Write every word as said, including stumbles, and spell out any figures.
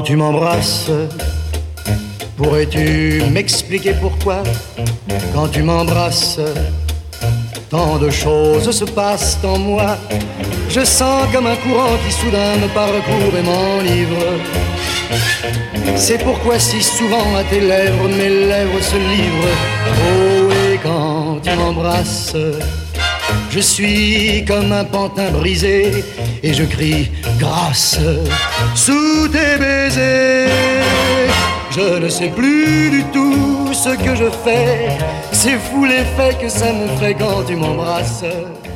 tu m'embrasses, pourrais-tu m'expliquer pourquoi, quand tu m'embrasses, tant de choses se passent en moi. Je sens comme un courant qui soudain me parcourt et m'enivre. C'est pourquoi si souvent à tes lèvres mes lèvres se livrent. Oh, et quand tu m'embrasses, je suis comme un pantin brisé et je crie grâce sous tes baisers. Je ne sais plus du tout ce que je fais. C'est fou l'effet que ça me fait quand tu m'embrasses.